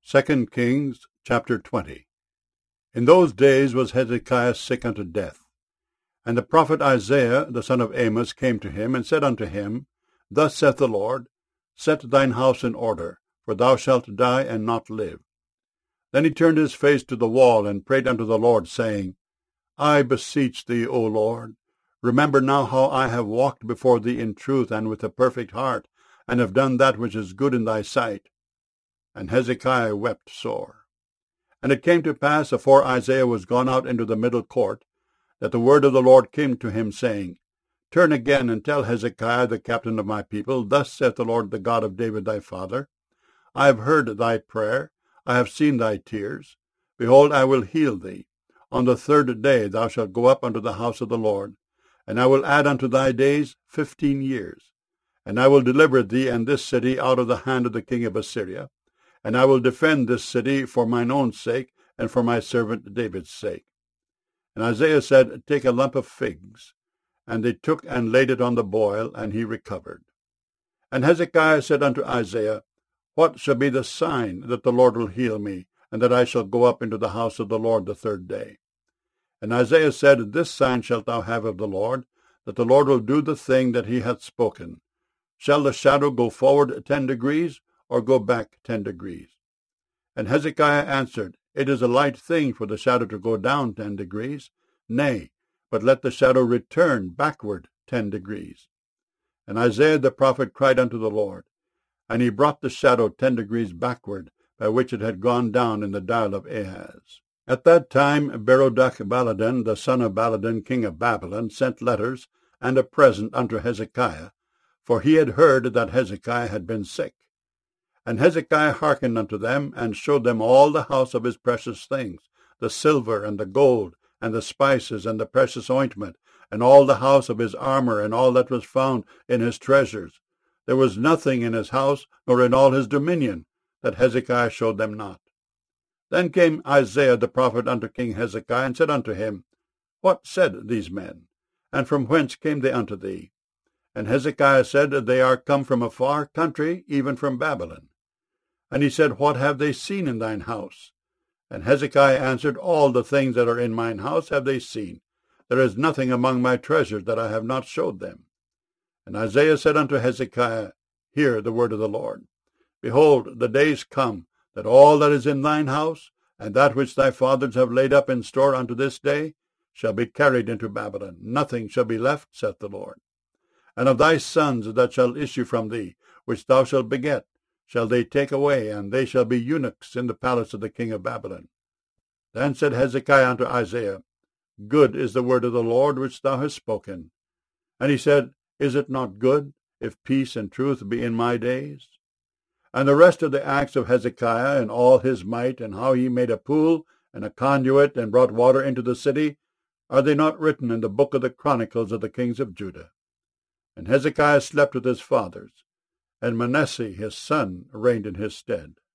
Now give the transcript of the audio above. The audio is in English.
2 Kings chapter 20. In those days was Hezekiah sick unto death. And the prophet Isaiah the son of Amos came to him, and said unto him, Thus saith the Lord, Set thine house in order, for thou shalt die and not live. Then he turned his face to the wall, and prayed unto the Lord, saying, I beseech thee, O Lord, remember now how I have walked before thee in truth and with a perfect heart, and have done that which is good in thy sight. And Hezekiah wept sore. And it came to pass, afore Isaiah was gone out into the middle court, that the word of the Lord came to him, saying, Turn again, and tell Hezekiah the captain of my people, Thus saith the Lord, the God of David thy father, I have heard thy prayer, I have seen thy tears. Behold, I will heal thee. On the 3rd day thou shalt go up unto the house of the Lord, and I will add unto thy days 15 years. And I will deliver thee and this city out of the hand of the king of Assyria. And I will defend this city for mine own sake, and for my servant David's sake. And Isaiah said, Take a lump of figs. And they took and laid it on the boil, and he recovered. And Hezekiah said unto Isaiah, What shall be the sign that the Lord will heal me, and that I shall go up into the house of the Lord the 3rd day? And Isaiah said, This sign shalt thou have of the Lord, that the Lord will do the thing that he hath spoken. Shall the shadow go forward 10 degrees, or go back 10 degrees? And Hezekiah answered, It is a light thing for the shadow to go down 10 degrees. Nay, but let the shadow return backward 10 degrees. And Isaiah the prophet cried unto the Lord, and he brought the shadow 10 degrees backward, by which it had gone down in the dial of Ahaz. At that time Berodach-Baladan, the son of Baladan, king of Babylon, sent letters and a present unto Hezekiah, for he had heard that Hezekiah had been sick. And Hezekiah hearkened unto them, and showed them all the house of his precious things, the silver and the gold, and the spices, and the precious ointment, and all the house of his armor, and all that was found in his treasures. There was nothing in his house, nor in all his dominion, that Hezekiah showed them not. Then came Isaiah the prophet unto King Hezekiah, and said unto him, What said these men? And from whence came they unto thee? And Hezekiah said, They are come from a far country, even from Babylon. And he said, What have they seen in thine house? And Hezekiah answered, All the things that are in mine house have they seen. There is nothing among my treasures that I have not showed them. And Isaiah said unto Hezekiah, Hear the word of the Lord. Behold, the days come, that all that is in thine house, and that which thy fathers have laid up in store unto this day, shall be carried into Babylon. Nothing shall be left, saith the Lord. And of thy sons that shall issue from thee, which thou shalt beget, shall they take away, and they shall be eunuchs in the palace of the king of Babylon. Then said Hezekiah unto Isaiah, Good is the word of the Lord which thou hast spoken. And he said, Is it not good, if peace and truth be in my days? And the rest of the acts of Hezekiah, and all his might, and how he made a pool and a conduit, and brought water into the city, are they not written in the book of the chronicles of the kings of Judah? And Hezekiah slept with his fathers, and Manasseh his son reigned in his stead.